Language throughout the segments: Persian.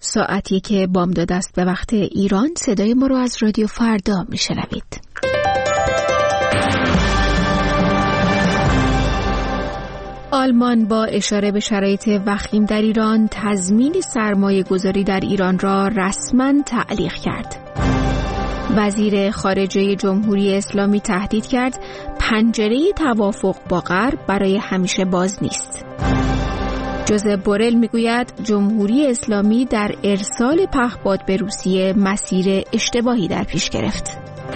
ساعتی که بامداد است به وقت ایران. صدای ما رو از رادیو فردا میشنوید. آلمان با اشاره به شرایط وخیم در ایران تضمین سرمایه گذاری در ایران را رسما تعلیق کرد. وزیر خارجه جمهوری اسلامی تهدید کرد پنجره توافق با غرب برای همیشه باز نیست. جوزپ بورل میگوید جمهوری اسلامی در ارسال پهپاد به روسیه مسیر اشتباهی در پیش گرفت.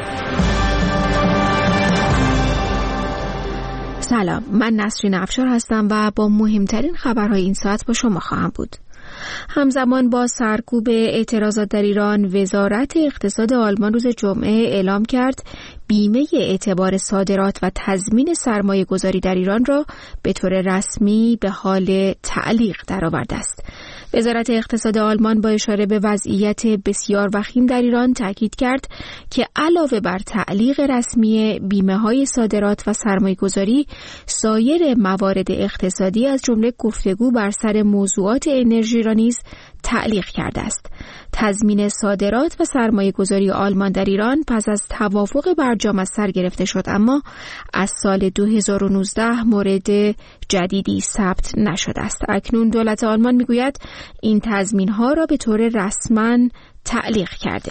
سلام، من نسرین افشار هستم و با مهمترین خبرهای این ساعت با شما خواهم بود. همزمان با سرکوب اعتراضات در ایران، وزارت اقتصاد آلمان روز جمعه اعلام کرد بیمه اعتبار صادرات و تضمین سرمایه گذاری در ایران را به طور رسمی به حال تعلیق درآورده است. وزارت اقتصاد آلمان با اشاره به وضعیت بسیار وخیم در ایران تاکید کرد که علاوه بر تعلیق رسمی بیمه‌های صادرات و سرمایه‌گذاری، سایر موارد اقتصادی از جمله گفتگو بر سر موضوعات انرژی را نیز تعلیق کرده است. تضمین صادرات و سرمایه‌گذاری آلمان در ایران پس از توافق برجام از سر گرفته شد، اما از سال 2019 مورد جدیدی ثبت نشده است. اکنون دولت آلمان میگوید این تضمین‌ها را به طور رسما تعلیق کرده.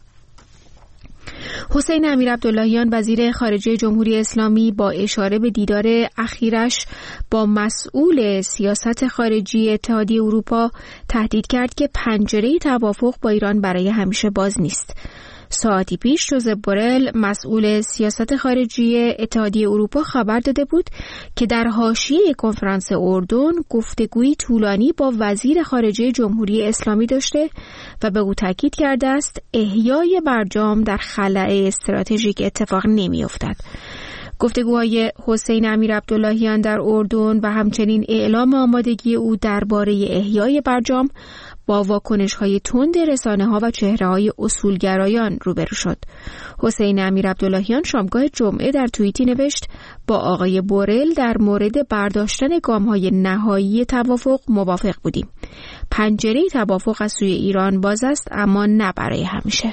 حسین امیرعبداللهیان وزیر خارجه جمهوری اسلامی با اشاره به دیدار اخیرش با مسئول سیاست خارجی اتحادیه اروپا تهدید کرد که پنجره توافق با ایران برای همیشه باز نیست. ساعتی پیش جوزپ بورل مسئول سیاست خارجی اتحادیه اروپا خبر داده بود که در حاشیه کنفرانس اردن گفتگویی طولانی با وزیر خارجه جمهوری اسلامی داشته و به او تاکید کرده است احیای برجام در خلأ استراتژیک اتفاق نمی‌افتد. گفتگوهای حسین امیرعبداللهیان در اردن و همچنین اعلام آمادگی او درباره احیای برجام با واکنش‌های تند رسانه‌ها و چهره‌های اصولگرایان روبرو شد. حسین امیرعبداللهیان شامگاه جمعه در توییتی نوشت با آقای بورل در مورد برداشتن گام‌های نهایی توافق موافق بودیم. پنجره توافق از سوی ایران باز است، اما نه برای همیشه.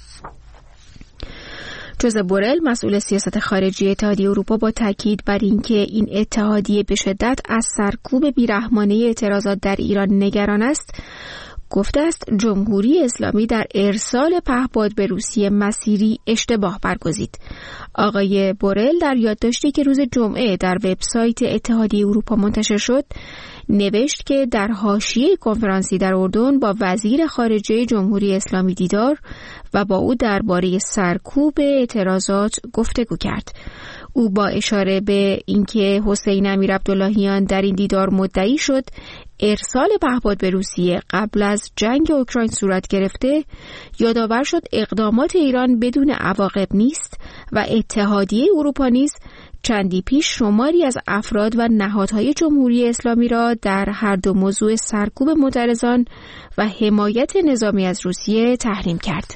جوزپ بورل مسئول سیاست خارجی اتحادیه اروپا با تاکید بر اینکه این اتحادیه به شدت از سرکوب بیرحمانه اعتراضات در ایران نگران است، گفته است جمهوری اسلامی در ارسال پهپاد به روسیه مسیری اشتباه برگزید. آقای بورل در یادداشتی که روز جمعه در وبسایت اتحادیه اروپا منتشر شد نوشت که در حاشیه کنفرانسی در اردن با وزیر خارجه جمهوری اسلامی دیدار و با او درباره سرکوب اعتراضات گفتگو کرد. او با اشاره به اینکه حسین امیرعبداللهیان در این دیدار مدعی شد ارسال پهپاد به روسیه قبل از جنگ اوکراین صورت گرفته، یادآور شد اقدامات ایران بدون عواقب نیست و اتحادیه اروپا نیز چندی پیش شماری از افراد و نهادهای جمهوری اسلامی را در هر دو موضوع سرکوب معترضان و حمایت نظامی از روسیه تحریم کرد.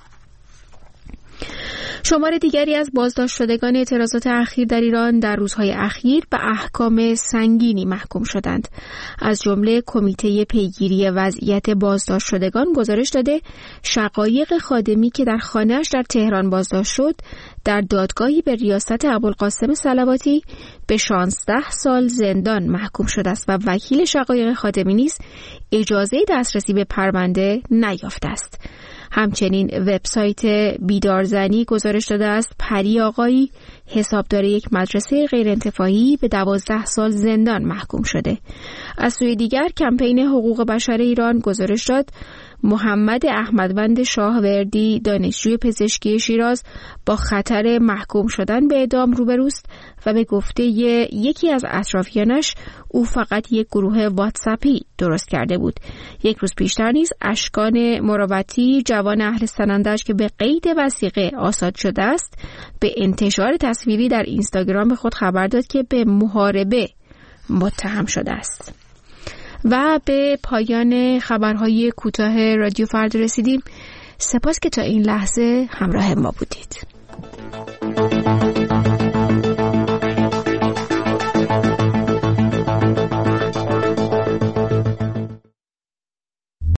شمار دیگری از بازداشت شدگان اعتراضات اخیر در ایران در روزهای اخیر به احکام سنگینی محکوم شدند. از جمله کمیته پیگیری وضعیت بازداشت شدگان گزارش داده شقایق خادمی که در خانه‌اش در تهران بازداشت شد در دادگاهی به ریاست ابوالقاسم صلواتی به 16 سال زندان محکوم شده است و وکیل شقایق خادمی نیز اجازه دسترسی به پرونده نیافته است. همچنین وبسایت بیدارزنی گزارش داده است پری آقایی حسابدار یک مدرسه غیرانتفاعی به 12 سال زندان محکوم شده. از سوی دیگر کمپین حقوق بشر ایران گزارش داد محمد احمدوند شاهوردی دانشجوی پزشکی شیراز با خطر محکوم شدن به اعدام روبروست و به گفته یکی از اطرافیانش او فقط یک گروه واتساپی درست کرده بود. یک روز پیشتر نیز اشکان مروتی جوان اهل سنندج که به قید وثیقه آزاد شده است به انتشار تصویری در اینستاگرام خود خبر داد که به محاربه متهم شده است. و به پایان خبرهای کوتاه رادیو فردا رسیدیم. سپاس که تا این لحظه همراه ما بودید.